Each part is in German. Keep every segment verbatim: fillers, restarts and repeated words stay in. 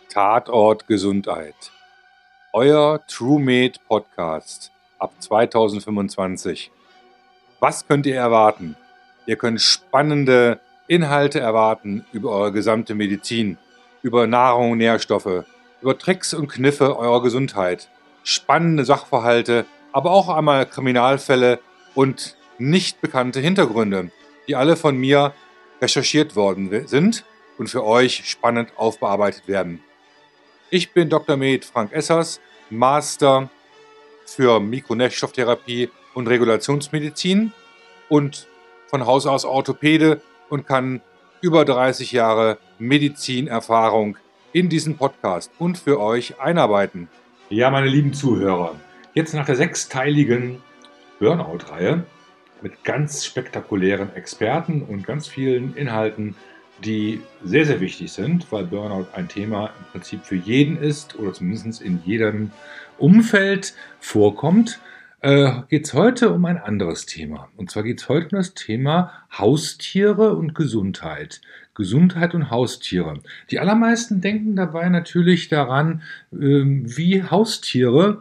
Tatort Gesundheit. Euer TrueMed Podcast ab zweitausendfünfundzwanzig. Was könnt ihr erwarten? Ihr könnt spannende Inhalte erwarten über eure gesamte Medizin, über Nahrung und Nährstoffe, über Tricks und Kniffe eurer Gesundheit, spannende Sachverhalte, aber auch einmal Kriminalfälle und nicht bekannte Hintergründe, die alle von mir recherchiert worden sind und für euch spannend aufbearbeitet werden. Ich bin Doktor Med Frank Essers, Master für Mikronährstofftherapie und Regulationsmedizin und von Haus aus Orthopäde und kann über dreißig Jahre Medizinerfahrung in diesen Podcast und für euch einarbeiten. Ja, meine lieben Zuhörer, jetzt nach der sechsteiligen Burnout-Reihe mit ganz spektakulären Experten und ganz vielen Inhalten, die sehr, sehr wichtig sind, weil Burnout ein Thema im Prinzip für jeden ist oder zumindest in jedem Umfeld vorkommt, äh, geht es heute um ein anderes Thema. Und zwar geht es heute um das Thema Haustiere und Gesundheit. Gesundheit und Haustiere. Die allermeisten denken dabei natürlich daran, äh, wie Haustiere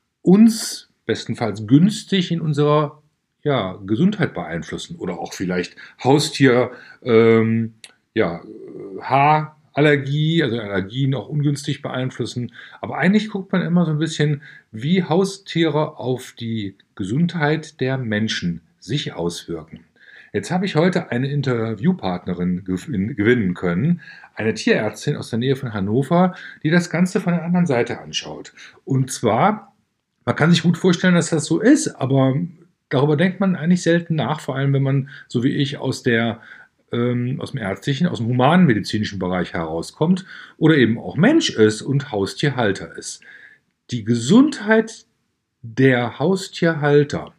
uns bestenfalls günstig in unserer ja, Gesundheit beeinflussen oder auch vielleicht Haustier, ähm, ja, Haarallergie, also Allergien auch ungünstig beeinflussen. Aber eigentlich guckt man immer so ein bisschen, wie Haustiere auf die Gesundheit der Menschen sich auswirken. Jetzt habe ich heute eine Interviewpartnerin gewinnen können, eine Tierärztin aus der Nähe von Hannover, die das Ganze von der anderen Seite anschaut. Und zwar, man kann sich gut vorstellen, dass das so ist, aber darüber denkt man eigentlich selten nach, vor allem wenn man, so wie ich, aus der ähm, aus dem ärztlichen, aus dem humanmedizinischen Bereich herauskommt oder eben auch Mensch ist und Haustierhalter ist. Die Gesundheit der Haustierhalter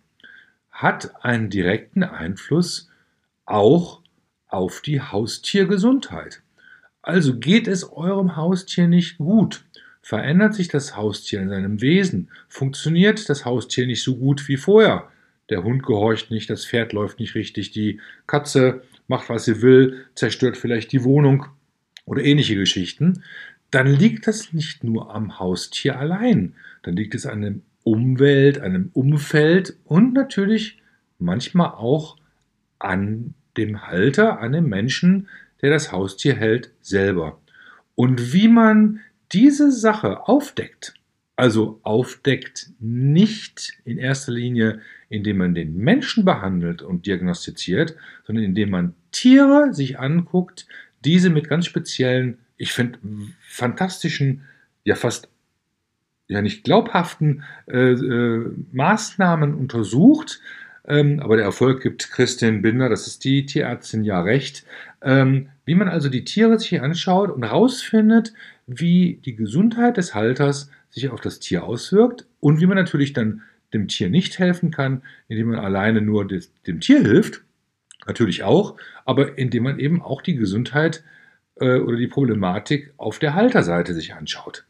hat einen direkten Einfluss auch auf die Haustiergesundheit. Also geht es eurem Haustier nicht gut, verändert sich das Haustier in seinem Wesen, funktioniert das Haustier nicht so gut wie vorher. Der Hund gehorcht nicht, das Pferd läuft nicht richtig, die Katze macht, was sie will, zerstört vielleicht die Wohnung oder ähnliche Geschichten. Dann liegt das nicht nur am Haustier allein. Dann liegt es an der Umwelt, an dem Umfeld und natürlich manchmal auch an dem Halter, an dem Menschen, der das Haustier hält, selber. Und wie man diese Sache aufdeckt, also aufdeckt nicht in erster Linie, indem man den Menschen behandelt und diagnostiziert, sondern indem man Tiere sich anguckt, diese mit ganz speziellen, ich finde, fantastischen, ja fast ja nicht glaubhaften äh, äh, Maßnahmen untersucht. Ähm, aber der Erfolg gibt Christin Binder, das ist die Tierärztin, ja recht. Ähm, wie man also die Tiere sich anschaut und herausfindet, wie die Gesundheit des Halters sich auf das Tier auswirkt und wie man natürlich dann dem Tier nicht helfen kann, indem man alleine nur des, dem Tier hilft, natürlich auch, aber indem man eben auch die Gesundheit äh, oder die Problematik auf der Halterseite sich anschaut.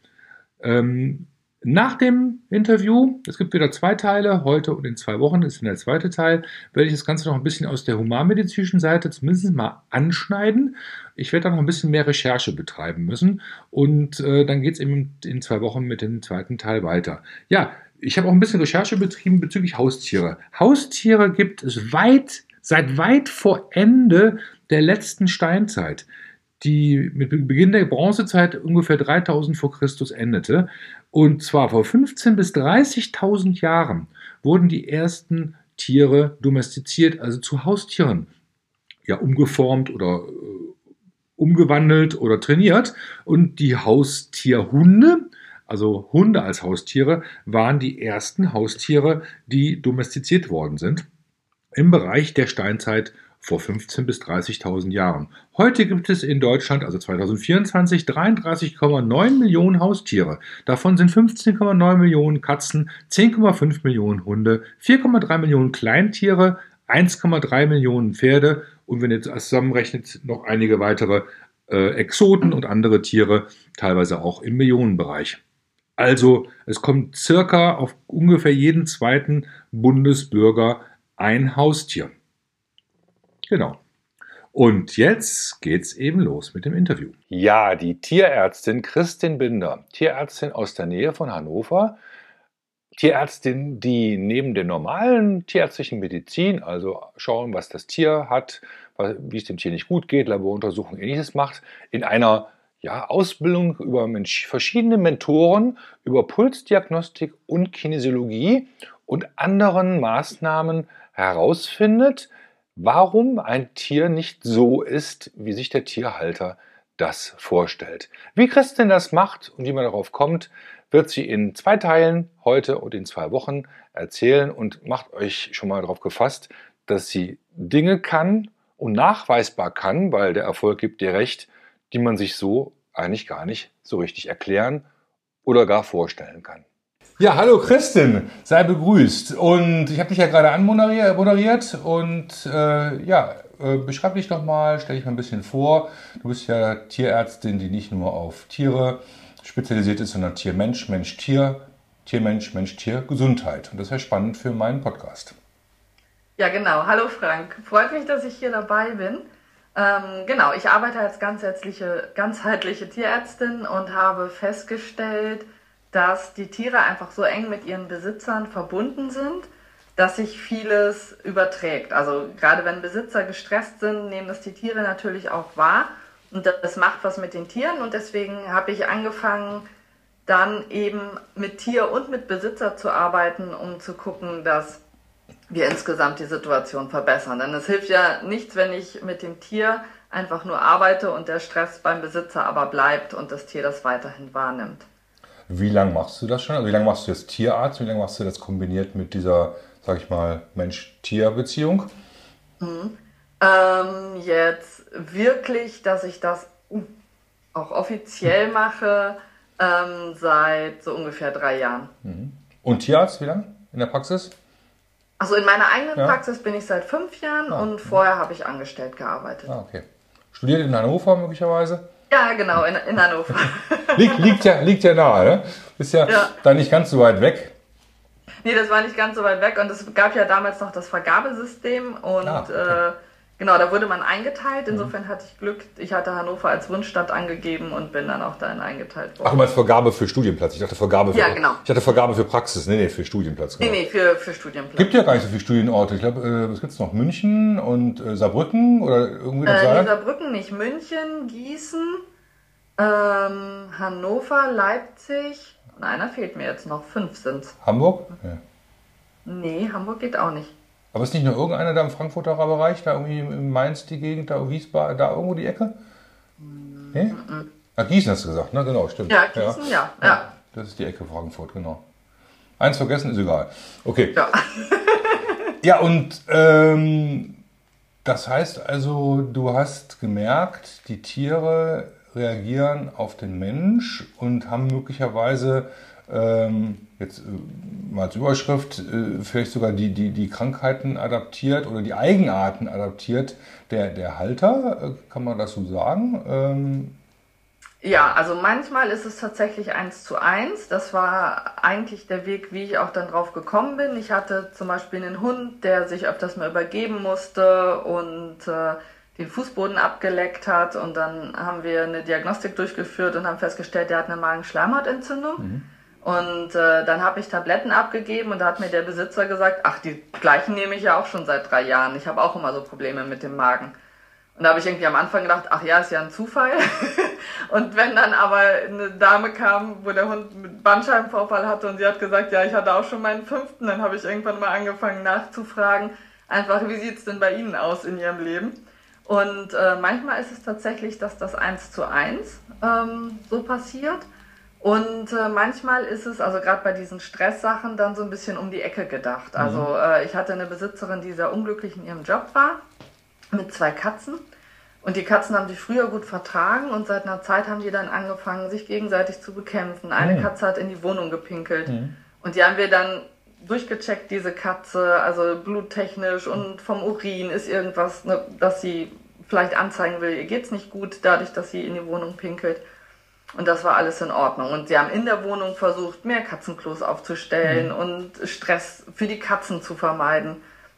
Ähm, Nach dem Interview, es gibt wieder zwei Teile, heute und in zwei Wochen ist dann der zweite Teil, werde ich das Ganze noch ein bisschen aus der humanmedizinischen Seite zumindest mal anschneiden. Ich werde da noch ein bisschen mehr Recherche betreiben müssen und äh, dann geht es eben in zwei Wochen mit dem zweiten Teil weiter. Ja, ich habe auch ein bisschen Recherche betrieben bezüglich Haustiere. Haustiere gibt es weit, seit weit vor Ende der letzten Steinzeit, die mit Beginn der Bronzezeit ungefähr dreitausend vor Christus endete. Und zwar vor fünfzehntausend bis dreißigtausend Jahren wurden die ersten Tiere domestiziert, also zu Haustieren, ja umgeformt oder äh, umgewandelt oder trainiert. Und die Haustierhunde, also Hunde als Haustiere, waren die ersten Haustiere, die domestiziert worden sind im Bereich der Steinzeit vor fünfzehntausend bis dreißigtausend Jahren. Heute gibt es in Deutschland, also zweitausendvierundzwanzig, dreiunddreißig Komma neun Millionen Haustiere. Davon sind fünfzehn Komma neun Millionen Katzen, zehn Komma fünf Millionen Hunde, vier Komma drei Millionen Kleintiere, eins Komma drei Millionen Pferde und wenn ihr das zusammenrechnet, noch einige weitere äh, Exoten und andere Tiere, teilweise auch im Millionenbereich. Also es kommt circa auf ungefähr jeden zweiten Bundesbürger ein Haustier. Genau. Und jetzt geht's eben los mit dem Interview. Ja, die Tierärztin Christin Binder, Tierärztin aus der Nähe von Hannover. Tierärztin, die neben der normalen tierärztlichen Medizin, also schauen, was das Tier hat, wie es dem Tier nicht gut geht, Laboruntersuchungen, ähnliches macht, in einer ja, Ausbildung über Mensch, verschiedene Mentoren, über Pulsdiagnostik und Kinesiologie und anderen Maßnahmen herausfindet, warum ein Tier nicht so ist, wie sich der Tierhalter das vorstellt. Wie Christin das macht und wie man darauf kommt, wird sie in zwei Teilen heute und in zwei Wochen erzählen und macht euch schon mal darauf gefasst, dass sie Dinge kann und nachweisbar kann, weil der Erfolg gibt dir recht, die man sich so eigentlich gar nicht so richtig erklären oder gar vorstellen kann. Ja, hallo Christin, sei begrüßt. Und ich habe dich ja gerade anmoderiert und äh, ja, äh, beschreib dich doch mal, stell dich mal ein bisschen vor. Du bist ja Tierärztin, die nicht nur auf Tiere spezialisiert ist, sondern Tier-Mensch, Mensch-Tier, Tier-Mensch, Mensch-Tier, Gesundheit. Und das wäre spannend für meinen Podcast. Ja, genau. Hallo Frank. Freut mich, dass ich hier dabei bin. Ähm, genau, ich arbeite als ganzheitliche, ganzheitliche Tierärztin und habe festgestellt, dass die Tiere einfach so eng mit ihren Besitzern verbunden sind, dass sich vieles überträgt. Also gerade wenn Besitzer gestresst sind, nehmen das die Tiere natürlich auch wahr. Und das macht was mit den Tieren und deswegen habe ich angefangen, dann eben mit Tier und mit Besitzer zu arbeiten, um zu gucken, dass wir insgesamt die Situation verbessern. Denn es hilft ja nichts, wenn ich mit dem Tier einfach nur arbeite und der Stress beim Besitzer aber bleibt und das Tier das weiterhin wahrnimmt. Wie lange machst du das schon? Also wie lange machst du jetzt Tierarzt? Wie lange machst du das kombiniert mit dieser, sag ich mal, Mensch-Tier-Beziehung? Mhm. Ähm, jetzt wirklich, dass ich das uh, auch offiziell mache, ähm, seit so ungefähr drei Jahren. Mhm. Und Tierarzt, wie lange in der Praxis? Also in meiner eigenen ja. Praxis bin ich seit fünf Jahren ah, und vorher habe ich angestellt gearbeitet. Ah, okay. Studiert in Hannover möglicherweise? Ja, genau, in, in Hannover. liegt, liegt, ja, liegt ja nahe, ne? Ist ja, ja da nicht ganz so weit weg. Nee, das war nicht ganz so weit weg und es gab ja damals noch das Vergabesystem und ah, okay. äh, genau, da wurde man eingeteilt. Insofern mhm. hatte ich Glück. Ich hatte Hannover als Wunschstadt angegeben und bin dann auch dahin eingeteilt worden. Ach, du meinst Vergabe für Studienplatz? Ich dachte Vergabe für, ja, genau. Ich hatte Vergabe für Praxis. Nee, nee, für Studienplatz. Genau. Nee, nee, für, für Studienplatz. Gibt ja gar nicht so viele Studienorte. Ich glaube, äh, was gibt es noch? München und äh, Saarbrücken oder irgendwie das äh, nee, Saarbrücken nicht. München, Gießen, ähm, Hannover, Leipzig. Nein, da fehlt mir jetzt noch. Fünf sind's. Hamburg? Ja. Nee, Hamburg geht auch nicht. Aber ist nicht nur irgendeiner da im Frankfurter Bereich, da irgendwie in Mainz die Gegend, da Wiesbaden, da irgendwo die Ecke? Nee? Mm-mm. Ah, Gießen hast du gesagt, ne? Genau, stimmt. Ja, Gießen, ja. ja. ja. Das ist die Ecke Frankfurt, genau. Eins vergessen ist egal. Okay. Ja, ja und ähm, das heißt also, du hast gemerkt, die Tiere reagieren auf den Mensch und haben möglicherweise ähm, jetzt äh, mal als Überschrift äh, vielleicht sogar die, die, die Krankheiten adaptiert oder die Eigenarten adaptiert der, der Halter, äh, kann man das so sagen? Ähm ja, also manchmal ist es tatsächlich eins zu eins. Das war eigentlich der Weg, wie ich auch dann drauf gekommen bin. Ich hatte zum Beispiel einen Hund, der sich öfters mal übergeben musste und äh, den Fußboden abgeleckt hat und dann haben wir eine Diagnostik durchgeführt und haben festgestellt, der hat eine Magenschleimhautentzündung. Mhm. Und äh, dann habe ich Tabletten abgegeben und da hat mir der Besitzer gesagt, ach, die gleichen nehme ich ja auch schon seit drei Jahren. Ich habe auch immer so Probleme mit dem Magen. Und da habe ich irgendwie am Anfang gedacht, ach ja, ist ja ein Zufall. Und wenn dann aber eine Dame kam, wo der Hund mit Bandscheibenvorfall hatte und sie hat gesagt, ja, ich hatte auch schon meinen fünften, dann habe ich irgendwann mal angefangen nachzufragen, einfach, wie sieht es denn bei Ihnen aus in Ihrem Leben? Und äh, manchmal ist es tatsächlich, dass das eins zu eins ähm, so passiert. Und äh, manchmal ist es, also gerade bei diesen Stresssachen, dann so ein bisschen um die Ecke gedacht. Also mhm. äh, ich hatte eine Besitzerin, die sehr unglücklich in ihrem Job war, mit zwei Katzen. Und die Katzen haben sich früher gut vertragen und seit einer Zeit haben die dann angefangen, sich gegenseitig zu bekämpfen. Eine mhm. Katze hat in die Wohnung gepinkelt. Mhm. Und die haben wir dann durchgecheckt, diese Katze, also bluttechnisch und vom Urin ist irgendwas, ne, dass sie vielleicht anzeigen will, ihr geht's nicht gut, dadurch, dass sie in die Wohnung pinkelt. Und das war alles in Ordnung. Und sie haben in der Wohnung versucht, mehr Katzenklos aufzustellen mhm. und Stress für die Katzen zu vermeiden.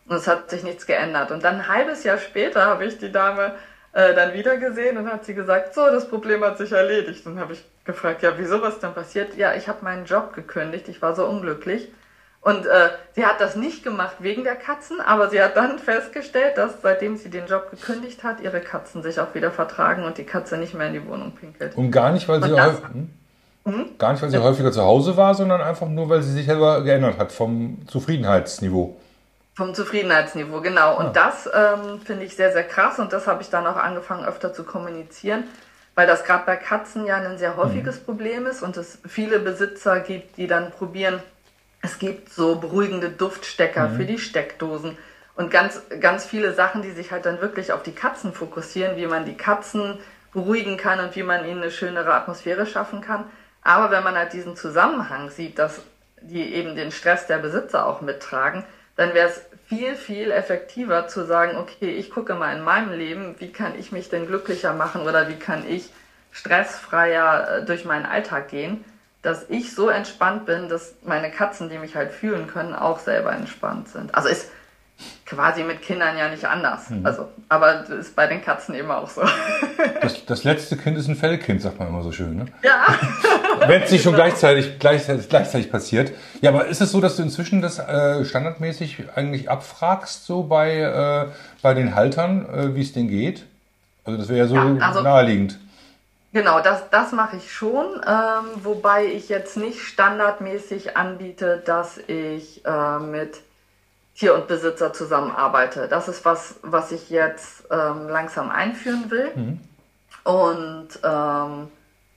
Und es hat sich nichts geändert. Und dann ein halbes Jahr später habe ich die Dame äh, dann wieder gesehen und hat sie gesagt, so, das Problem hat sich erledigt. Und dann habe ich gefragt, ja, wieso, was denn passiert? Ja, ich habe meinen Job gekündigt, ich war so unglücklich. Und äh, sie hat das nicht gemacht wegen der Katzen, aber sie hat dann festgestellt, dass seitdem sie den Job gekündigt hat, ihre Katzen sich auch wieder vertragen und die Katze nicht mehr in die Wohnung pinkelt. Und gar nicht, weil sie, das, hm? Hm? Gar nicht, weil sie ja. häufiger zu Hause war, sondern einfach nur, weil sie sich selber geändert hat vom Zufriedenheitsniveau. Vom Zufriedenheitsniveau, genau. Und ja. das ähm, finde ich sehr, sehr krass und das habe ich dann auch angefangen öfter zu kommunizieren, weil das gerade bei Katzen ja ein sehr häufiges mhm. Problem ist und es viele Besitzer gibt, die dann probieren, es gibt so beruhigende Duftstecker mhm. für die Steckdosen und ganz, ganz viele Sachen, die sich halt dann wirklich auf die Katzen fokussieren, wie man die Katzen beruhigen kann und wie man ihnen eine schönere Atmosphäre schaffen kann. Aber wenn man halt diesen Zusammenhang sieht, dass die eben den Stress der Besitzer auch mittragen, dann wäre es viel, viel effektiver zu sagen, okay, ich gucke mal in meinem Leben, wie kann ich mich denn glücklicher machen oder wie kann ich stressfreier durch meinen Alltag gehen, dass ich so entspannt bin, dass meine Katzen, die mich halt fühlen können, auch selber entspannt sind. Also ist quasi mit Kindern ja nicht anders. Mhm. Also, aber das ist bei den Katzen eben auch so. Das, das letzte Kind ist ein Fellkind, sagt man immer so schön, ne? Ja. Wenn es nicht schon gleichzeitig, gleichzeitig, gleichzeitig passiert. Ja, aber ist es so, dass du inzwischen das äh, standardmäßig eigentlich abfragst, so bei, äh, bei den Haltern, äh, wie es denen geht? Also das wäre ja so ja, also, naheliegend. Genau, das, das mache ich schon, ähm, wobei ich jetzt nicht standardmäßig anbiete, dass ich äh, mit Tier und Besitzer zusammenarbeite. Das ist was, was ich jetzt ähm, langsam einführen will. Mhm. Und ähm,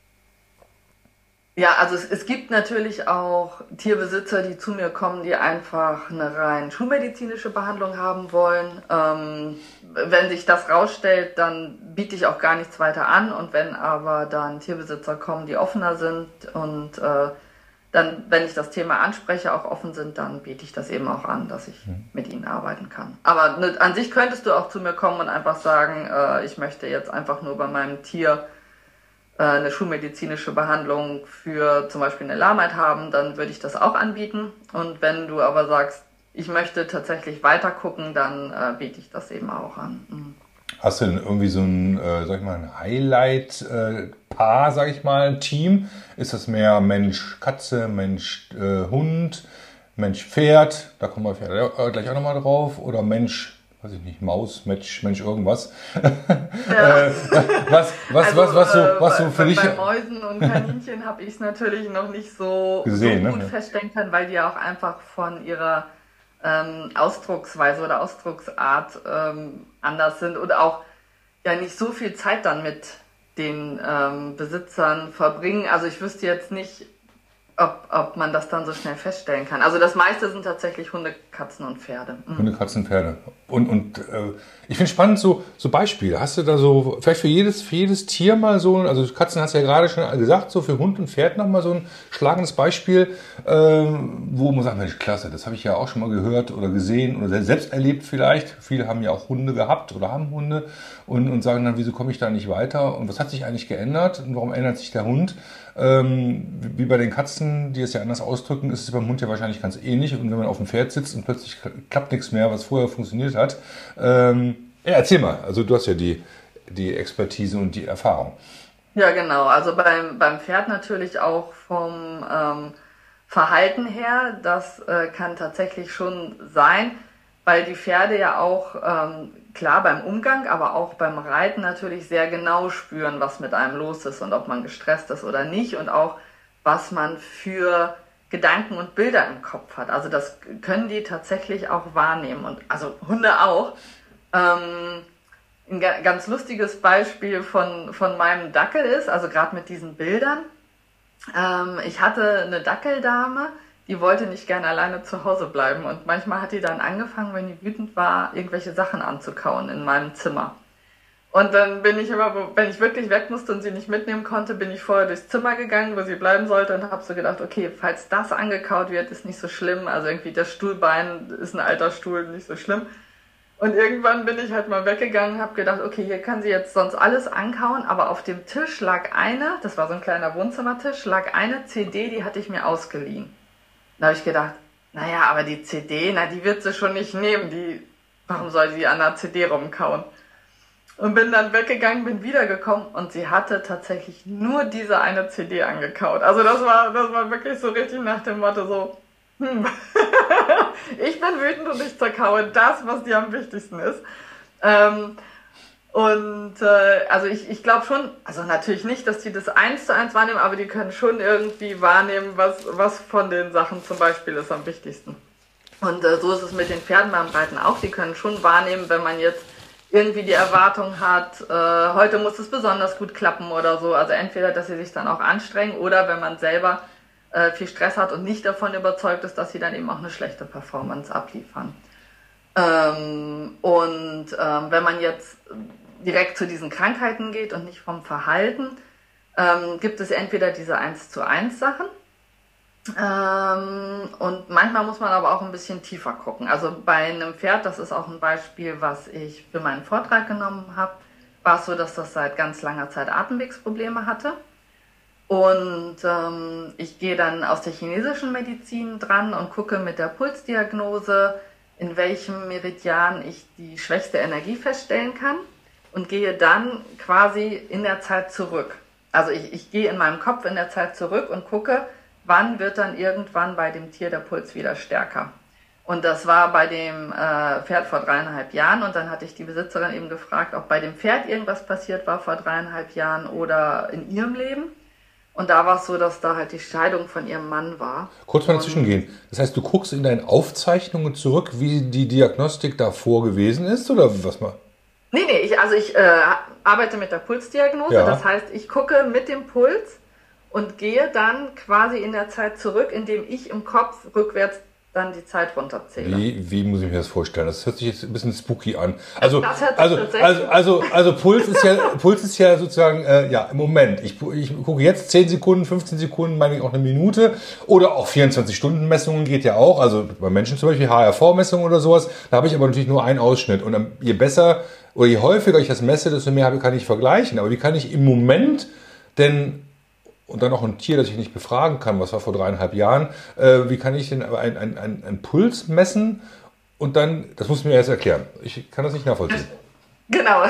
ja, also es, es gibt natürlich auch Tierbesitzer, die zu mir kommen, die einfach eine rein schulmedizinische Behandlung haben wollen. Ähm, wenn sich das rausstellt, dann biete ich auch gar nichts weiter an. Und wenn aber dann Tierbesitzer kommen, die offener sind und äh, dann, wenn ich das Thema anspreche, auch offen sind, dann biete ich das eben auch an, dass ich mhm. mit ihnen arbeiten kann. Aber ne, an sich könntest du auch zu mir kommen und einfach sagen, äh, ich möchte jetzt einfach nur bei meinem Tier äh, eine schulmedizinische Behandlung für zum Beispiel eine Lahmheit haben, dann würde ich das auch anbieten. Und wenn du aber sagst, ich möchte tatsächlich weiter gucken, dann äh, biete ich das eben auch an. Mhm. Hast du denn irgendwie so ein, äh, sag ich mal, ein Highlight-Paar, äh, sag ich mal, ein Team? Ist das mehr Mensch-Katze, Mensch-Hund, Mensch-Pferd? Da kommen wir gleich auch nochmal drauf. Oder Mensch, weiß ich nicht, Maus, Mensch, Mensch irgendwas. Ja. äh, was, was, also, was, was, so, was so für bei, dich... Bei Mäusen und Kaninchen habe ich es natürlich noch nicht so, gesehen, so gut ne? feststellen können, weil die ja auch einfach von ihrer ähm, Ausdrucksweise oder Ausdrucksart ähm, anders sind und auch ja nicht so viel Zeit dann mit den ähm, Besitzern verbringen. Also ich wüsste jetzt nicht, ob, ob man das dann so schnell feststellen kann. Also das meiste sind tatsächlich Hunde, Katzen und Pferde. Mhm. Hunde, Katzen, Pferde. Und, und äh, ich finde spannend so, so Beispiele. Hast du da so, vielleicht für jedes, für jedes Tier mal so, also Katzen hast du ja gerade schon gesagt, so für Hund und Pferd nochmal so ein schlagendes Beispiel, äh, wo man sagt, Mensch, klasse, das habe ich ja auch schon mal gehört oder gesehen oder selbst erlebt vielleicht. Viele haben ja auch Hunde gehabt oder haben Hunde und, und sagen dann, wieso komme ich da nicht weiter und was hat sich eigentlich geändert und warum ändert sich der Hund? Ähm, wie bei den Katzen, die es ja anders ausdrücken, ist es beim Hund ja wahrscheinlich ganz ähnlich. Und wenn man auf dem Pferd sitzt und plötzlich klappt nichts mehr, was vorher funktioniert hat. Ähm, ja, erzähl mal. Also du hast ja die, die Expertise und die Erfahrung. Ja, genau. Also beim, beim Pferd natürlich auch vom ähm, Verhalten her. Das äh, kann tatsächlich schon sein, weil die Pferde ja auch, ähm, klar beim Umgang, aber auch beim Reiten natürlich sehr genau spüren, was mit einem los ist und ob man gestresst ist oder nicht und auch, was man für Gedanken und Bilder im Kopf hat. Also das können die tatsächlich auch wahrnehmen und also Hunde auch. Ähm, ein ganz lustiges Beispiel von, von meinem Dackel ist, also gerade mit diesen Bildern. Ähm, ich hatte eine Dackeldame, die wollte nicht gerne alleine zu Hause bleiben und manchmal hat die dann angefangen, wenn die wütend war, irgendwelche Sachen anzukauen in meinem Zimmer. Und dann bin ich immer, wenn ich wirklich weg musste und sie nicht mitnehmen konnte, bin ich vorher durchs Zimmer gegangen, wo sie bleiben sollte und habe so gedacht, okay, falls das angekaut wird, ist nicht so schlimm. Also irgendwie das Stuhlbein ist ein alter Stuhl, nicht so schlimm. Und irgendwann bin ich halt mal weggegangen, habe gedacht, okay, hier kann sie jetzt sonst alles ankauen, aber auf dem Tisch lag eine, das war so ein kleiner Wohnzimmertisch, lag eine C D, die hatte ich mir ausgeliehen. Da habe ich gedacht, naja, aber die C D, na, die wird sie schon nicht nehmen. Die, warum soll sie an der C D rumkauen? Und bin dann weggegangen, bin wiedergekommen und sie hatte tatsächlich nur diese eine C D angekaut. Also das war, das war wirklich so richtig nach dem Motto so, hm, ich bin wütend und ich zerkaue das, was dir am wichtigsten ist. Ähm, und äh, also ich, ich glaube schon, also natürlich nicht, dass die das eins zu eins wahrnehmen, aber die können schon irgendwie wahrnehmen, was, was von den Sachen zum Beispiel ist am wichtigsten. Und äh, so ist es mit den Pferden beim Reiten auch. Die können schon wahrnehmen, wenn man jetzt irgendwie die Erwartung hat, äh, heute muss es besonders gut klappen oder so. Also entweder, dass sie sich dann auch anstrengen oder wenn man selber äh, viel Stress hat und nicht davon überzeugt ist, dass sie dann eben auch eine schlechte Performance abliefern. Ähm, und ähm, wenn man jetzt direkt zu diesen Krankheiten geht und nicht vom Verhalten, ähm, gibt es entweder diese eins zu eins Sachen, Ähm, und manchmal muss man aber auch ein bisschen tiefer gucken. Also bei einem Pferd, das ist auch ein Beispiel, was ich für meinen Vortrag genommen habe, war es so, dass das seit ganz langer Zeit Atemwegsprobleme hatte. Und ähm, ich gehe dann aus der chinesischen Medizin dran und gucke mit der Pulsdiagnose, in welchem Meridian ich die schwächste Energie feststellen kann und gehe dann quasi in der Zeit zurück. Also ich, ich gehe in meinem Kopf in der Zeit zurück und gucke, wann wird dann irgendwann bei dem Tier der Puls wieder stärker. Und das war bei dem äh, Pferd vor dreieinhalb Jahren und dann hatte ich die Besitzerin eben gefragt, ob bei dem Pferd irgendwas passiert war vor dreieinhalb Jahren oder in ihrem Leben. Und da war es so, dass da halt die Scheidung von ihrem Mann war. Kurz mal dazwischen gehen. Das heißt, du guckst in deinen Aufzeichnungen zurück, wie die Diagnostik davor gewesen ist, oder was mal? Nee, nee, ich, also ich äh, arbeite mit der Pulsdiagnose. Ja. Das heißt, ich gucke mit dem Puls und gehe dann quasi in der Zeit zurück, indem ich im Kopf rückwärts dann die Zeit runterzähle. Wie, wie muss ich mir das vorstellen? Das hört sich jetzt ein bisschen spooky an. Also, das hört sich also, tatsächlich also, also, also Puls ist ja, Puls ist ja sozusagen, äh, ja, im Moment. Ich, ich gucke jetzt zehn Sekunden, fünfzehn Sekunden, meine ich auch eine Minute. Oder auch vierundzwanzig-Stunden-Messungen geht ja auch. Also bei Menschen zum Beispiel H R V-Messungen oder sowas. Da habe ich aber natürlich nur einen Ausschnitt. Und je besser oder je häufiger ich das messe, desto mehr kann ich vergleichen. Aber wie kann ich im Moment denn, und dann auch ein Tier, das ich nicht befragen kann, was war vor dreieinhalb Jahren, äh, wie kann ich denn einen ein, ein, ein Puls messen und dann, das musst du mir erst erklären. Ich kann das nicht nachvollziehen. Genau,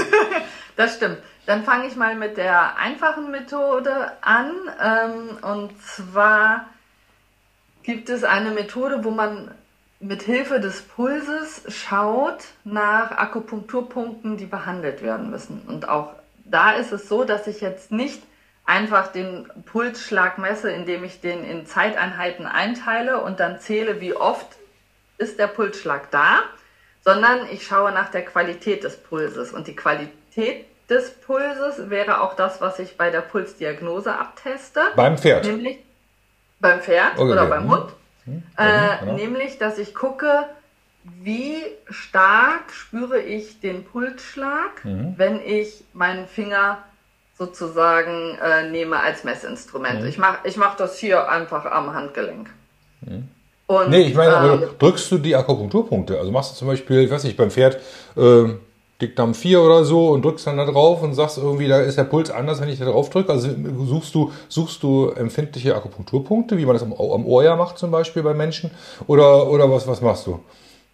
das stimmt. Dann fange ich mal mit der einfachen Methode an. Ähm, und zwar gibt es eine Methode, wo man mit Hilfe des Pulses schaut nach Akupunkturpunkten, die behandelt werden müssen. Und auch da ist es so, dass ich jetzt nicht einfach den Pulsschlag messe, indem ich den in Zeiteinheiten einteile und dann zähle, wie oft ist der Pulsschlag da, sondern ich schaue nach der Qualität des Pulses. Und die Qualität des Pulses wäre auch das, was ich bei der Pulsdiagnose abteste. Beim Pferd? Nämlich beim Pferd okay, oder beim Hund. Hm, äh, genau. Nämlich, dass ich gucke, wie stark spüre ich den Pulsschlag, mhm. wenn ich meinen Finger sozusagen äh, nehme als Messinstrument. Mhm. Ich mache ich mach das hier einfach am Handgelenk. Mhm. Und, nee, ich meine, ähm, drückst du die Akupunkturpunkte? Also machst du zum Beispiel, ich weiß nicht, beim Pferd äh, Dickdarm vier oder so und drückst dann da drauf und sagst irgendwie, da ist der Puls anders, wenn ich da drauf drücke. Also suchst du, suchst du empfindliche Akupunkturpunkte, wie man das am, am Ohr ja macht zum Beispiel bei Menschen? Oder, oder was, was machst du?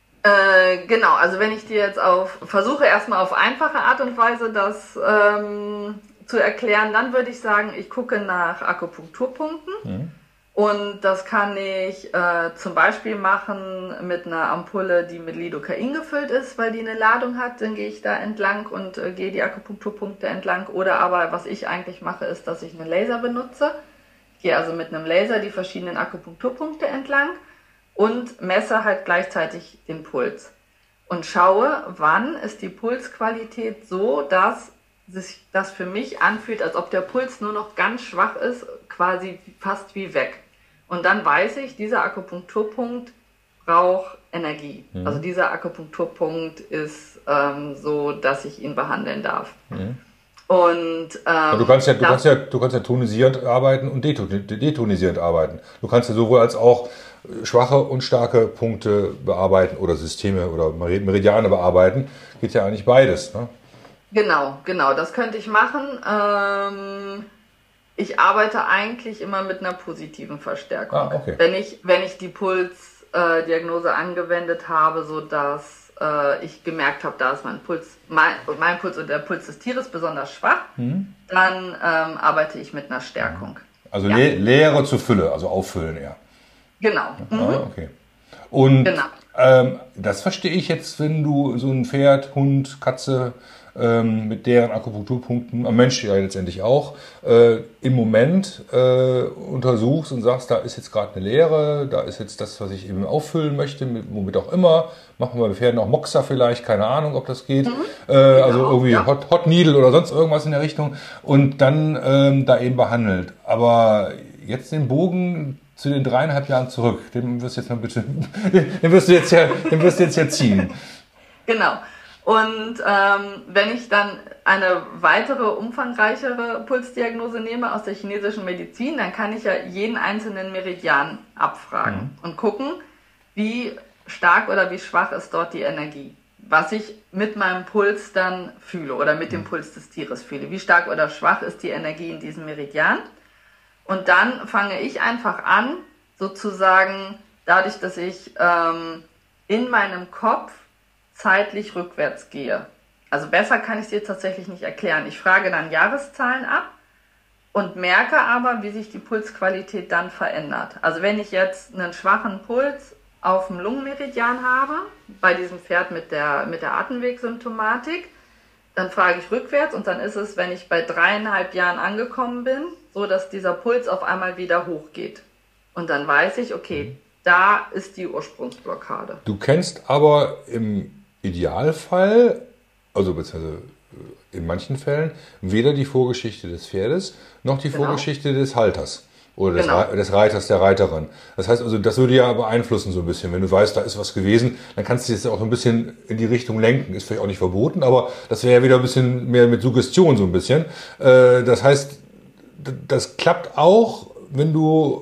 Äh, genau, also wenn ich dir jetzt auf, versuche erstmal auf einfache Art und Weise das ähm, zu erklären, dann würde ich sagen, ich gucke nach Akupunkturpunkten. Mhm. Und das kann ich äh, zum Beispiel machen mit einer Ampulle, die mit Lidocain gefüllt ist, weil die eine Ladung hat. Dann gehe ich da entlang und äh, gehe die Akupunkturpunkte entlang. Oder aber, was ich eigentlich mache, ist, dass ich einen Laser benutze. Ich gehe also mit einem Laser die verschiedenen Akupunkturpunkte entlang und messe halt gleichzeitig den Puls. Und schaue, wann ist die Pulsqualität so, dass sich das für mich anfühlt, als ob der Puls nur noch ganz schwach ist, quasi fast wie weg. Und dann weiß ich, dieser Akupunkturpunkt braucht Energie. Mhm. Also dieser Akupunkturpunkt ist ähm, so, dass ich ihn behandeln darf. Mhm. Und ähm, ja, du kannst ja, du kannst ja, du kannst ja tonisierend arbeiten und detonisierend arbeiten. Du kannst ja sowohl als auch schwache und starke Punkte bearbeiten oder Systeme oder Meridiane bearbeiten. Geht ja eigentlich beides, ne? Genau, genau, das könnte ich machen. Ähm, ich arbeite eigentlich immer mit einer positiven Verstärkung. Ah, okay. Wenn ich, wenn ich die Puls, Pulsdiagnose äh, angewendet habe, sodass äh, ich gemerkt habe, da ist mein Puls, mein, mein Puls und der Puls des Tieres besonders schwach, mhm. dann ähm, arbeite ich mit einer Stärkung. Also ja. Le- Leere zur Fülle, also auffüllen eher. Genau. Mhm. Ah, okay. Und genau. ähm, das verstehe ich jetzt, wenn du so ein Pferd, Hund, Katze ähm, mit deren Akupunkturpunkten, am Mensch ja letztendlich auch, äh, im Moment äh, untersuchst und sagst, da ist jetzt gerade eine Leere, da ist jetzt das, was ich eben auffüllen möchte, mit, womit auch immer. Machen wir bei Pferden auch Moxa vielleicht, keine Ahnung, ob das geht. Mhm. Äh, genau, also irgendwie ja. Hot, Hot Needle oder sonst irgendwas in der Richtung. Und dann ähm, da eben behandelt. Aber jetzt den Bogen zu den dreieinhalb Jahren zurück, den wirst du jetzt mal bitte, den wirst du jetzt ja, den wirst du jetzt ja ziehen. Genau. Und ähm, wenn ich dann eine weitere, umfangreichere Pulsdiagnose nehme aus der chinesischen Medizin, dann kann ich ja jeden einzelnen Meridian abfragen mhm. und gucken, wie stark oder wie schwach ist dort die Energie. Was ich mit meinem Puls dann fühle oder mit dem Puls des Tieres fühle. Wie stark oder schwach ist die Energie in diesem Meridian? Und dann fange ich einfach an, sozusagen dadurch, dass ich ähm, in meinem Kopf zeitlich rückwärts gehe. Also besser kann ich es dir tatsächlich nicht erklären. Ich frage dann Jahreszahlen ab und merke aber, wie sich die Pulsqualität dann verändert. Also wenn ich jetzt einen schwachen Puls auf dem Lungenmeridian habe, bei diesem Pferd mit der, mit der Atemwegssymptomatik, dann frage ich rückwärts und dann ist es, wenn ich bei dreieinhalb Jahren angekommen bin, so dass dieser Puls auf einmal wieder hochgeht. Und dann weiß ich, okay, da ist die Ursprungsblockade. Du kennst aber im Idealfall, also beziehungsweise in manchen Fällen, weder die Vorgeschichte des Pferdes noch die genau. Vorgeschichte des Halters oder des, genau. Re- des Reiters, der Reiterin. Das heißt also, das würde ja beeinflussen so ein bisschen. Wenn du weißt, da ist was gewesen, dann kannst du jetzt auch ein bisschen in die Richtung lenken. Ist vielleicht auch nicht verboten, aber das wäre ja wieder ein bisschen mehr mit Suggestion so ein bisschen. Das heißt, das klappt auch, wenn du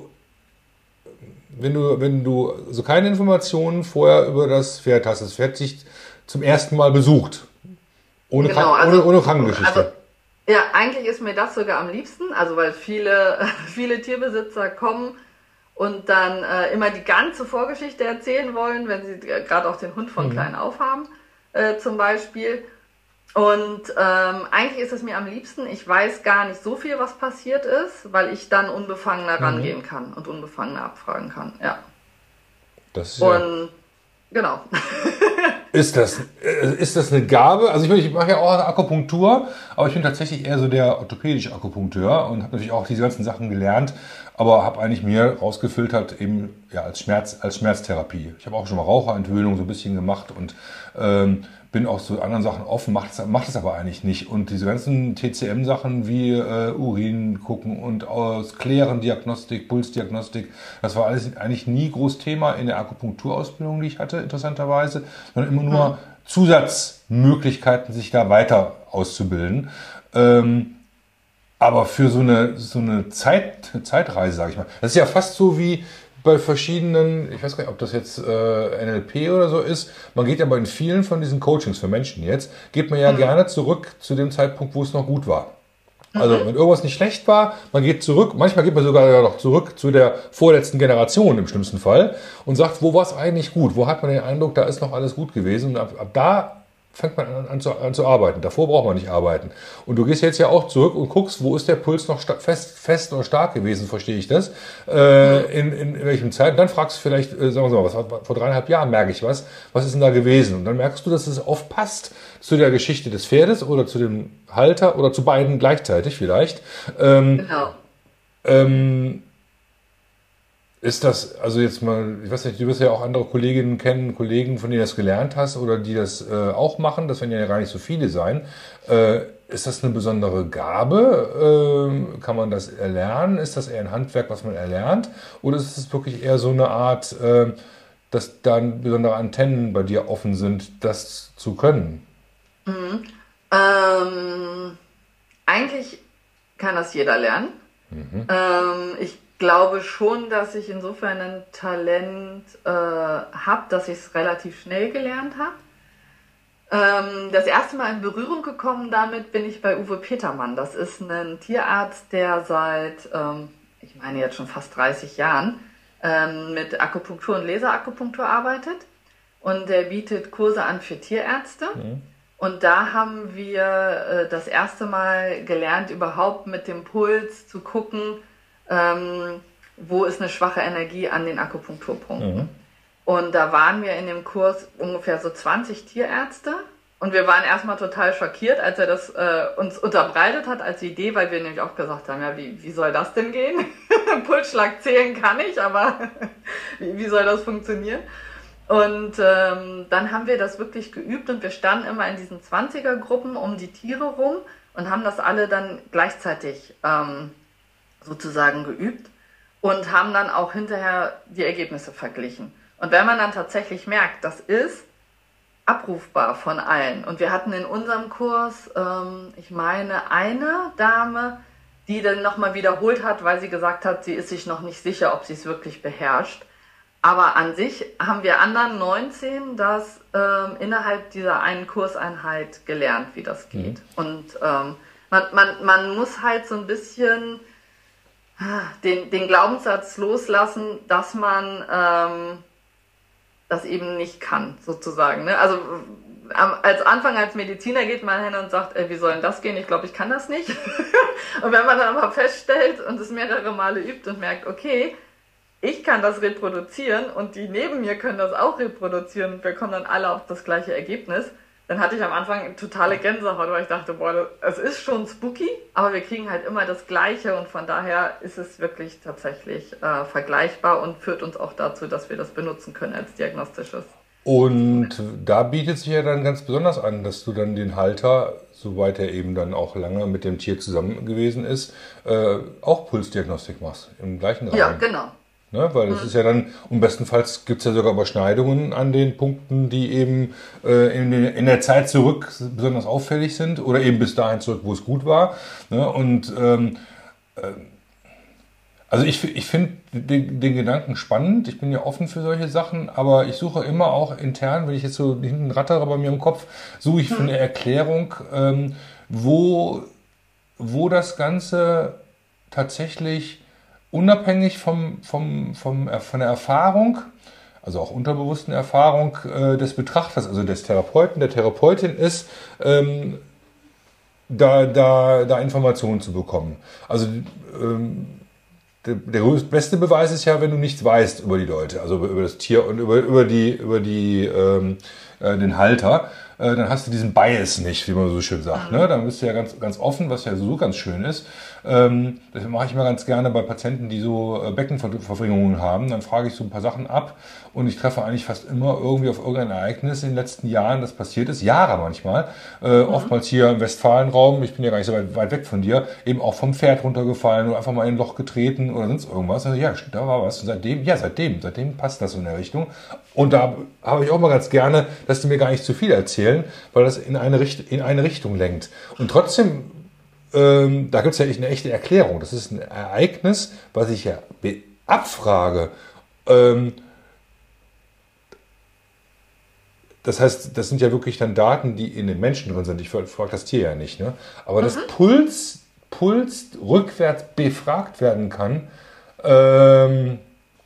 wenn du wenn du so keine Informationen vorher über das Pferd hast. Das Pferd sich zum ersten Mal besucht. Ohne, genau, Krank- also, ohne, ohne Krankengeschichte. Also, ja, eigentlich ist mir das sogar am liebsten, also weil viele, viele Tierbesitzer kommen und dann äh, immer die ganze Vorgeschichte erzählen wollen, wenn sie äh, gerade auch den Hund von mhm. klein auf haben, äh, zum Beispiel. Und ähm, eigentlich ist es mir am liebsten, ich weiß gar nicht so viel, was passiert ist, weil ich dann unbefangener mhm. rangehen kann und unbefangener abfragen kann. Ja. Das ist und ja genau. Ist das, ist das eine Gabe? Also ich, ich mache ja auch eine Akupunktur, aber ich bin tatsächlich eher so der orthopädische Akupunkteur und habe natürlich auch diese ganzen Sachen gelernt, aber habe eigentlich mir rausgefiltert eben ja als Schmerz, als Schmerztherapie. Ich habe auch schon mal Raucherentwöhnung so ein bisschen gemacht und ähm, bin auch zu anderen Sachen offen, macht es macht es aber eigentlich nicht. Und diese ganzen T C M-Sachen wie äh, Urin gucken und aus Klären, Diagnostik, Pulsdiagnostik, das war alles eigentlich nie groß Thema in der Akupunkturausbildung, die ich hatte, interessanterweise, sondern immer nur mhm. Zusatzmöglichkeiten, sich da weiter auszubilden. Ähm, aber für so eine, so eine Zeit, Zeitreise, sage ich mal, das ist ja fast so wie bei verschiedenen, ich weiß gar nicht, ob das jetzt äh, N L P oder so ist, man geht ja bei vielen von diesen Coachings für Menschen jetzt, geht man ja mhm. gerne zurück zu dem Zeitpunkt, wo es noch gut war. Also mhm. wenn irgendwas nicht schlecht war, man geht zurück, manchmal geht man sogar noch zurück zu der vorletzten Generation im schlimmsten Fall und sagt, wo war es eigentlich gut, wo hat man den Eindruck, da ist noch alles gut gewesen und ab, ab da fängt man an, an, zu, an zu arbeiten. Davor braucht man nicht arbeiten. Und du gehst jetzt ja auch zurück und guckst, wo ist der Puls noch sta- fest, fest oder stark gewesen, verstehe ich das, äh, in, in, in welchem Zeit. Und dann fragst du vielleicht, äh, sagen wir mal, was, vor dreieinhalb Jahren merke ich was, was ist denn da gewesen? Und dann merkst du, dass es oft passt zu der Geschichte des Pferdes oder zu dem Halter oder zu beiden gleichzeitig vielleicht. Ähm, genau. Ähm, Ist das, also jetzt mal, ich weiß nicht, du wirst ja auch andere Kolleginnen kennen, Kollegen, von denen du das gelernt hast oder die das äh, auch machen, das werden ja gar nicht so viele sein. Äh, ist das eine besondere Gabe? Äh, kann man das erlernen? Ist das eher ein Handwerk, was man erlernt? Oder ist es wirklich eher so eine Art, äh, dass dann besondere Antennen bei dir offen sind, das zu können? Mhm. Ähm, eigentlich kann das jeder lernen. Mhm. Ähm, ich glaube schon, dass ich insofern ein Talent äh, habe, dass ich es relativ schnell gelernt habe. Ähm, das erste Mal in Berührung gekommen damit bin ich bei Uwe Petermann. Das ist ein Tierarzt, der seit, ähm, ich meine jetzt schon fast dreißig Jahren, ähm, mit Akupunktur und Laserakupunktur arbeitet. Und der bietet Kurse an für Tierärzte. Mhm. Und da haben wir äh, das erste Mal gelernt, überhaupt mit dem Puls zu gucken, ähm, wo ist eine schwache Energie an den Akupunkturpunkten. Mhm. Und da waren wir in dem Kurs ungefähr so zwanzig Tierärzte. Und wir waren erstmal total schockiert, als er das äh, uns unterbreitet hat als Idee, weil wir nämlich auch gesagt haben, ja, wie, wie soll das denn gehen? Pulsschlag zählen kann ich, aber wie, wie soll das funktionieren? Und ähm, dann haben wir das wirklich geübt und wir standen immer in diesen zwanziger-Gruppen um die Tiere rum und haben das alle dann gleichzeitig ähm, sozusagen geübt und haben dann auch hinterher die Ergebnisse verglichen. Und wenn man dann tatsächlich merkt, das ist abrufbar von allen. Und wir hatten in unserem Kurs, ähm, ich meine, eine Dame, die dann nochmal wiederholt hat, weil sie gesagt hat, sie ist sich noch nicht sicher, ob sie es wirklich beherrscht. Aber an sich haben wir anderen neunzehn das ähm, innerhalb dieser einen Kurseinheit gelernt, wie das geht. Mhm. Und ähm, man, man, man muss halt so ein bisschen den, den Glaubenssatz loslassen, dass man ähm, das eben nicht kann, sozusagen. Ne? Also am, als Anfang als Mediziner geht man hin und sagt, ey, wie soll denn das gehen? Ich glaube, ich kann das nicht. Und wenn man dann aber feststellt und es mehrere Male übt und merkt, okay, ich kann das reproduzieren und die neben mir können das auch reproduzieren und wir kommen dann alle auf das gleiche Ergebnis, dann hatte ich am Anfang totale Gänsehaut, weil ich dachte, boah, es ist schon spooky, aber wir kriegen halt immer das Gleiche und von daher ist es wirklich tatsächlich äh, vergleichbar und führt uns auch dazu, dass wir das benutzen können als diagnostisches. Und da bietet sich ja dann ganz besonders an, dass du dann den Halter, soweit er eben dann auch lange mit dem Tier zusammen gewesen ist, äh, auch Pulsdiagnostik machst, im gleichen Rahmen. Ja, genau. Ne, weil das mhm. ist ja dann, und bestenfalls gibt es ja sogar Überschneidungen an den Punkten, die eben äh, in, den, in der Zeit zurück besonders auffällig sind oder eben bis dahin zurück, wo es gut war. Ne, und ähm, äh, also ich, ich finde den, den Gedanken spannend, ich bin ja offen für solche Sachen, aber ich suche immer auch intern, wenn ich jetzt so hinten rattere bei mir im Kopf, suche ich für eine Erklärung, ähm, wo, wo das Ganze tatsächlich unabhängig vom, vom, vom, von der Erfahrung, also auch unterbewussten Erfahrung äh, des Betrachters, also des Therapeuten, der Therapeutin ist, ähm, da, da, da Informationen zu bekommen. Also ähm, der, der beste Beweis ist ja, wenn du nichts weißt über die Leute, also über, über das Tier und über, über, die, über die, ähm, äh, den Halter. Dann hast du diesen Bias nicht, wie man so schön sagt. Ne? Dann bist du ja ganz, ganz offen, was ja so ganz schön ist. Ähm, das mache ich mal ganz gerne bei Patienten, die so Beckenverfringungen haben. Dann frage ich so ein paar Sachen ab und ich treffe eigentlich fast immer irgendwie auf irgendein Ereignis in den letzten Jahren, das passiert ist, Jahre manchmal. Äh, mhm. Oftmals hier im Westfalenraum, ich bin ja gar nicht so weit, weit weg von dir, eben auch vom Pferd runtergefallen oder einfach mal in ein Loch getreten oder sonst irgendwas. Also ja, da war was. Und seitdem, ja, seitdem, seitdem passt das so in der Richtung. Und da habe ich auch mal ganz gerne, dass die mir gar nicht zu viel erzählen, weil das in eine, Richt- in eine Richtung lenkt. Und trotzdem, ähm, da gibt es ja echt eine echte Erklärung. Das ist ein Ereignis, was ich ja abfrage. Ähm, das heißt, das sind ja wirklich dann Daten, die in den Menschen drin sind. Ich frage das Tier ja nicht. Ne? Aber mhm. dass Puls, Puls rückwärts befragt werden kann, ähm,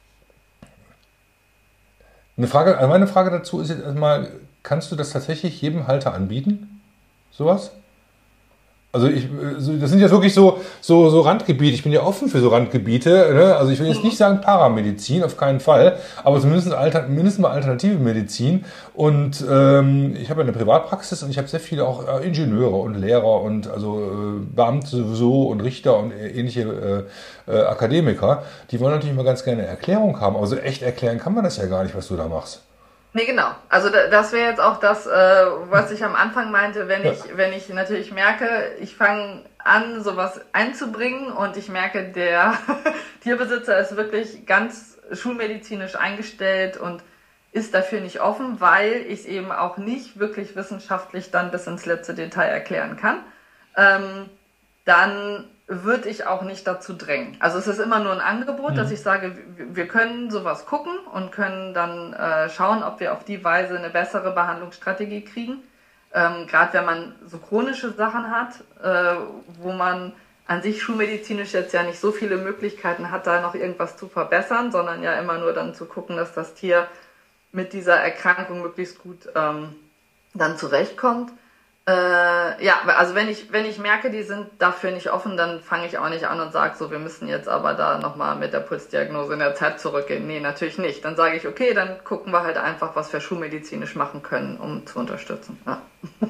Eine Frage, meine Frage dazu ist jetzt erstmal, kannst du das tatsächlich jedem Halter anbieten? Sowas? Also ich, das sind jetzt wirklich so, so, so Randgebiete. Ich bin ja offen für so Randgebiete. Ne? Also ich will jetzt nicht sagen Paramedizin, auf keinen Fall, aber zumindest, alter, mindestens mal alternative Medizin. Und ähm, ich habe ja eine Privatpraxis und ich habe sehr viele auch äh, Ingenieure und Lehrer und also äh, Beamte sowieso und Richter und ähnliche äh, äh, Akademiker. Die wollen natürlich mal ganz gerne eine Erklärung haben. Aber so echt erklären kann man das ja gar nicht, was du da machst. Nee, genau. Also das wäre jetzt auch das, äh, was ich am Anfang meinte, wenn ich, ja. wenn ich natürlich merke, ich fange an, sowas einzubringen und ich merke, der Tierbesitzer ist wirklich ganz schulmedizinisch eingestellt und ist dafür nicht offen, weil ich es eben auch nicht wirklich wissenschaftlich dann bis ins letzte Detail erklären kann, ähm, dann würde ich auch nicht dazu drängen. Also es ist immer nur ein Angebot, mhm. dass ich sage, wir können sowas gucken und können dann äh, schauen, ob wir auf die Weise eine bessere Behandlungsstrategie kriegen. Ähm, Gerade wenn man so chronische Sachen hat, äh, wo man an sich schulmedizinisch jetzt ja nicht so viele Möglichkeiten hat, da noch irgendwas zu verbessern, sondern ja immer nur dann zu gucken, dass das Tier mit dieser Erkrankung möglichst gut ähm, dann zurechtkommt. Äh, ja, also wenn ich, wenn ich merke, die sind dafür nicht offen, dann fange ich auch nicht an und sage so, wir müssen jetzt aber da nochmal mit der Pulsdiagnose in der Zeit zurückgehen. Nee, natürlich nicht. Dann sage ich, okay, dann gucken wir halt einfach, was wir schulmedizinisch machen können, um zu unterstützen. Ja.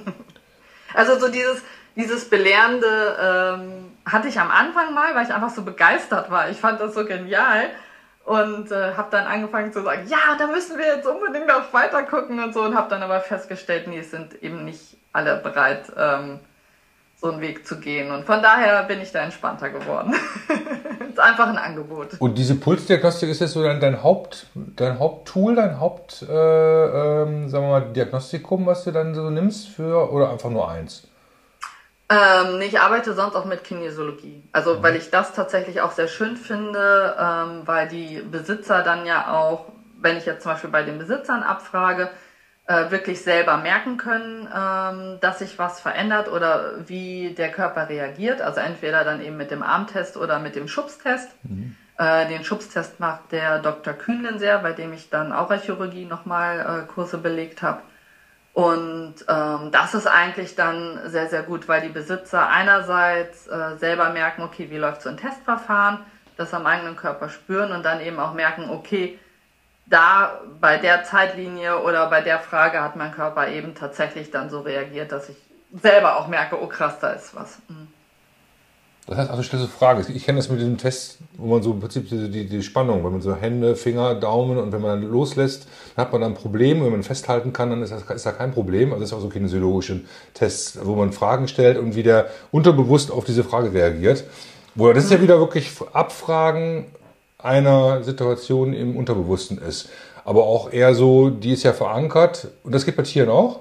Also so dieses, dieses Belehrende ähm, hatte ich am Anfang mal, weil ich einfach so begeistert war. Ich fand das so genial. Und äh, habe dann angefangen zu sagen, ja, da müssen wir jetzt unbedingt auch weiter gucken und so. Und habe dann aber festgestellt, nee, es sind eben nicht alle bereit, ähm, so einen Weg zu gehen. Und von daher bin ich da entspannter geworden. Ist einfach ein Angebot. Und diese Pulsdiagnostik ist jetzt so dein, dein, Haupt, dein Haupttool, dein Haupt, äh, ähm, sagen wir mal, Diagnostikum, was du dann so nimmst für, oder einfach nur eins? Ähm, nee, ich arbeite sonst auch mit Kinesiologie. Also, mhm. weil ich das tatsächlich auch sehr schön finde, ähm, weil die Besitzer dann ja auch, wenn ich jetzt zum Beispiel bei den Besitzern abfrage, äh, wirklich selber merken können, ähm, dass sich was verändert oder wie der Körper reagiert. Also entweder dann eben mit dem Armtest oder mit dem Schubstest. Mhm. Äh, den Schubstest macht der Doktor Kühnlenseer, bei dem ich dann auch Chirurgie nochmal äh, Kurse belegt habe. Und ähm, das ist eigentlich dann sehr, sehr gut, weil die Besitzer einerseits äh, selber merken, okay, wie läuft so ein Testverfahren, das am eigenen Körper spüren und dann eben auch merken, okay, da bei der Zeitlinie oder bei der Frage hat mein Körper eben tatsächlich dann so reagiert, dass ich selber auch merke, oh krass, da ist was. Mhm. Das heißt, also stellst du Frage. Ich kenne das mit diesem Test, wo man so im Prinzip die, die, die Spannung, wenn man so Hände, Finger, Daumen und wenn man dann loslässt, dann hat man dann ein Problem. Wenn man festhalten kann, dann ist das ist da kein Problem. Also das ist auch so kinesiologische Tests, wo man Fragen stellt und wieder unterbewusst auf diese Frage reagiert. Wo das ist ja wieder wirklich Abfragen einer Situation im Unterbewussten ist. Aber auch eher so, die ist ja verankert. Und das geht bei Tieren auch?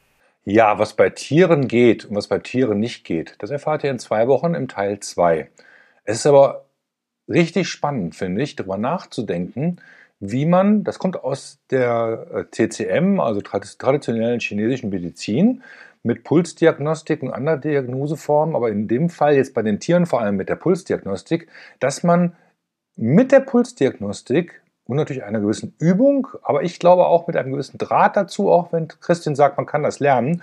Ja, was bei Tieren geht und was bei Tieren nicht geht, das erfahrt ihr in zwei Wochen im Teil zwei. Es ist aber richtig spannend, finde ich, darüber nachzudenken, wie man, das kommt aus der T C M, also traditionellen chinesischen Medizin, mit Pulsdiagnostik und anderen Diagnoseformen, aber in dem Fall jetzt bei den Tieren vor allem mit der Pulsdiagnostik, dass man mit der Pulsdiagnostik und natürlich einer gewissen Übung, aber ich glaube auch mit einem gewissen Draht dazu, auch wenn Christian sagt, man kann das lernen.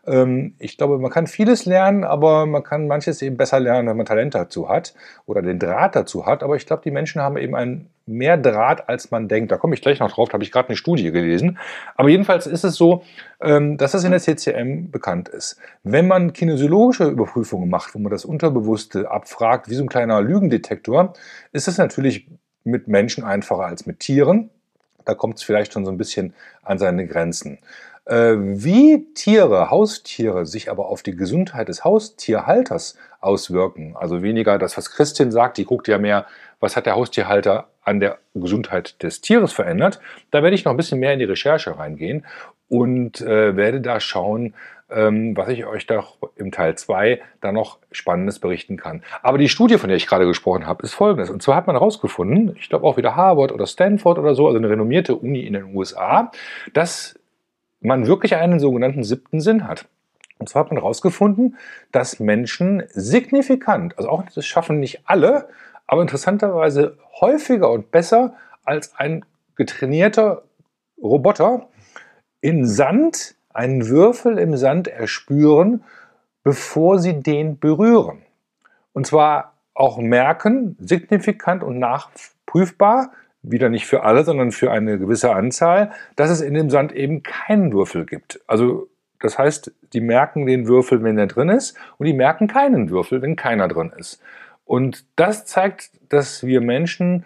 Ich glaube, man kann vieles lernen, aber man kann manches eben besser lernen, wenn man Talent dazu hat oder den Draht dazu hat. Aber ich glaube, die Menschen haben eben einen mehr Draht, als man denkt. Da komme ich gleich noch drauf, da habe ich gerade eine Studie gelesen. Aber jedenfalls ist es so, dass es in der T C M bekannt ist. Wenn man kinesiologische Überprüfungen macht, wo man das Unterbewusste abfragt, wie so ein kleiner Lügendetektor, ist es natürlich mit Menschen einfacher als mit Tieren. Da kommt es vielleicht schon so ein bisschen an seine Grenzen. Äh, wie Tiere, Haustiere sich aber auf die Gesundheit des Haustierhalters auswirken, also weniger das, was Christian sagt, die guckt ja mehr, was hat der Haustierhalter an der Gesundheit des Tieres verändert. Da werde ich noch ein bisschen mehr in die Recherche reingehen und äh, werde da schauen, ähm, was ich euch da im Teil zwei da noch Spannendes berichten kann. Aber die Studie, von der ich gerade gesprochen habe, ist folgendes. Und zwar hat man herausgefunden, ich glaube auch wieder Harvard oder Stanford oder so, also eine renommierte Uni in den U S A, dass man wirklich einen sogenannten siebten Sinn hat. Und zwar hat man herausgefunden, dass Menschen signifikant, also auch das schaffen nicht alle, aber interessanterweise häufiger und besser als ein getrainierter Roboter in Sand, einen Würfel im Sand erspüren, bevor sie den berühren. Und zwar auch merken, signifikant und nachprüfbar, wieder nicht für alle, sondern für eine gewisse Anzahl, dass es in dem Sand eben keinen Würfel gibt. Also das heißt, die merken den Würfel, wenn er drin ist, und die merken keinen Würfel, wenn keiner drin ist. Und das zeigt, dass wir Menschen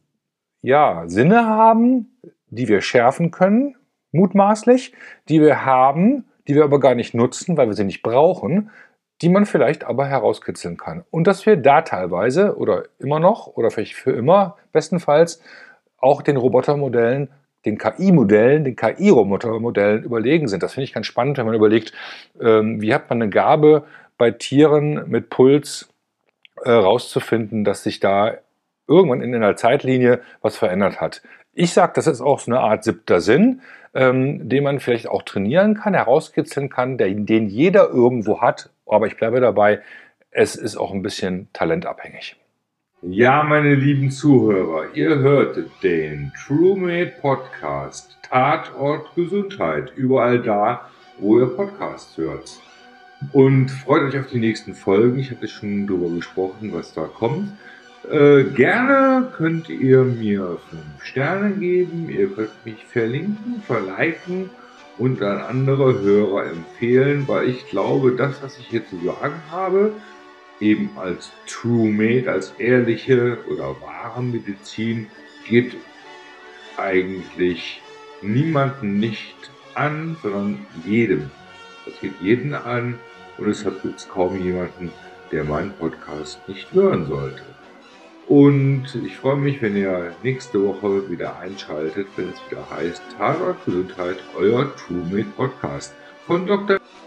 ja Sinne haben, die wir schärfen können, mutmaßlich, die wir haben, die wir aber gar nicht nutzen, weil wir sie nicht brauchen, die man vielleicht aber herauskitzeln kann. Und dass wir da teilweise oder immer noch oder vielleicht für immer bestenfalls auch den Robotermodellen, den K I-Modellen, den K I-Robotermodellen überlegen sind. Das finde ich ganz spannend, wenn man überlegt, ähm, wie hat man eine Gabe bei Tieren mit Puls äh, rauszufinden, dass sich da irgendwann in einer Zeitlinie was verändert hat. Ich sage, das ist auch so eine Art siebter Sinn, ähm, den man vielleicht auch trainieren kann, herauskitzeln kann, der, den jeder irgendwo hat. Aber ich bleibe dabei, es ist auch ein bisschen talentabhängig. Ja, meine lieben Zuhörer, ihr hörtet den TrueMate Podcast, Tatort Gesundheit, überall da, wo ihr Podcasts hört. Und freut euch auf die nächsten Folgen. Ich hatte schon darüber gesprochen, was da kommt. Äh, gerne könnt ihr mir fünf Sterne geben, ihr könnt mich verlinken, verliken und an andere Hörer empfehlen, weil ich glaube, das, was ich hier zu sagen habe, eben als TrueMate, als ehrliche oder wahre Medizin, geht eigentlich niemanden nicht an, sondern jedem. Das geht jeden an und deshalb gibt es kaum jemanden, der meinen Podcast nicht hören sollte. Und ich freue mich, wenn ihr nächste Woche wieder einschaltet, wenn es wieder heißt Tatort Gesundheit, euer TrueMate Podcast von Doktor